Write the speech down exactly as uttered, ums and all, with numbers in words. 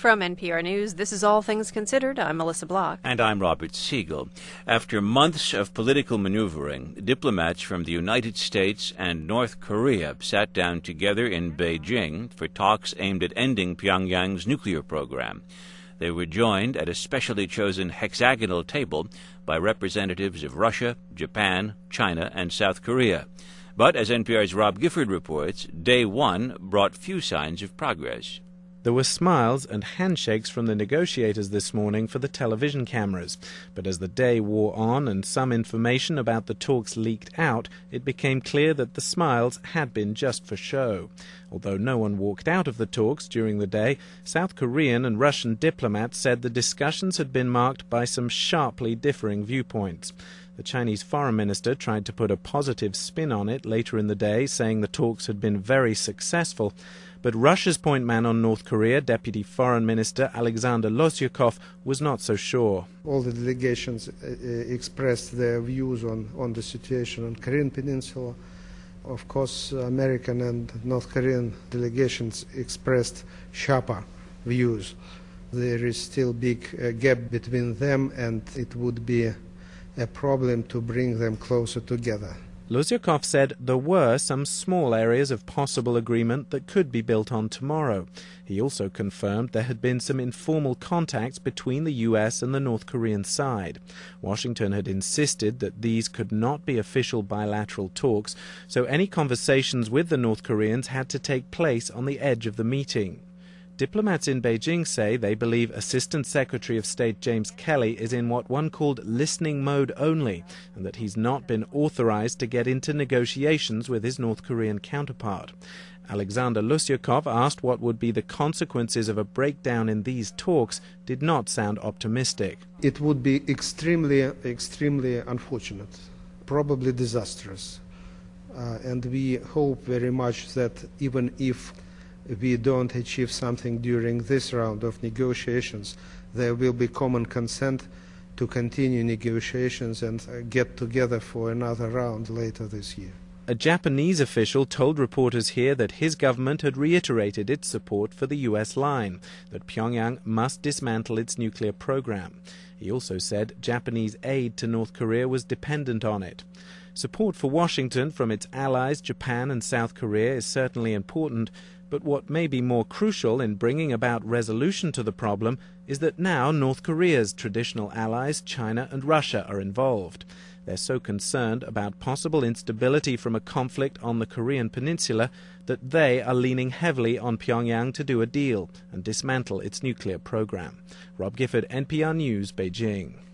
From N P R News, this is All Things Considered. I'm Melissa Block. And I'm Robert Siegel. After months of political maneuvering, diplomats from the United States and North Korea sat down together in Beijing for talks aimed at ending Pyongyang's nuclear program. They were joined at a specially chosen hexagonal table by representatives of Russia, Japan, China, and South Korea. But, as N P R's Rob Gifford reports, day one brought few signs of progress. There were smiles and handshakes from the negotiators this morning for the television cameras. But as the day wore on and some information about the talks leaked out, it became clear that the smiles had been just for show. Although no one walked out of the talks during the day, South Korean and Russian diplomats said the discussions had been marked by some sharply differing viewpoints. The Chinese foreign minister tried to put a positive spin on it later in the day, saying the talks had been very successful. But Russia's point man on North Korea, Deputy Foreign Minister Alexander Losyakov, was not so sure. All the delegations uh, expressed their views on, on the situation on Korean Peninsula. Of course, American and North Korean delegations expressed sharper views. There is still a big uh, gap between them, and it would be a problem to bring them closer together. Losyakov said there were some small areas of possible agreement that could be built on tomorrow. He also confirmed there had been some informal contacts between the U S and the North Korean side. Washington had insisted that these could not be official bilateral talks, so any conversations with the North Koreans had to take place on the edge of the meeting. Diplomats in Beijing say they believe Assistant Secretary of State James Kelly is in what one called listening mode only, and that he's not been authorized to get into negotiations with his North Korean counterpart. Alexander Losyakov, asked what would be the consequences of a breakdown in these talks, did not sound optimistic. It would be extremely, extremely unfortunate, probably disastrous. Uh, and we hope very much that even if we don't achieve something during this round of negotiations, there will be common consent to continue negotiations and uh, get together for another round later this year. A Japanese official told reporters here that his government had reiterated its support for the U S line, that Pyongyang must dismantle its nuclear program. He also said Japanese aid to North Korea was dependent on it. Support for Washington from its allies, Japan and South Korea, is certainly important, but what may be more crucial in bringing about resolution to the problem is that now North Korea's traditional allies, China and Russia, are involved. They're so concerned about possible instability from a conflict on the Korean peninsula that they are leaning heavily on Pyongyang to do a deal and dismantle its nuclear program. Rob Gifford, N P R News, Beijing.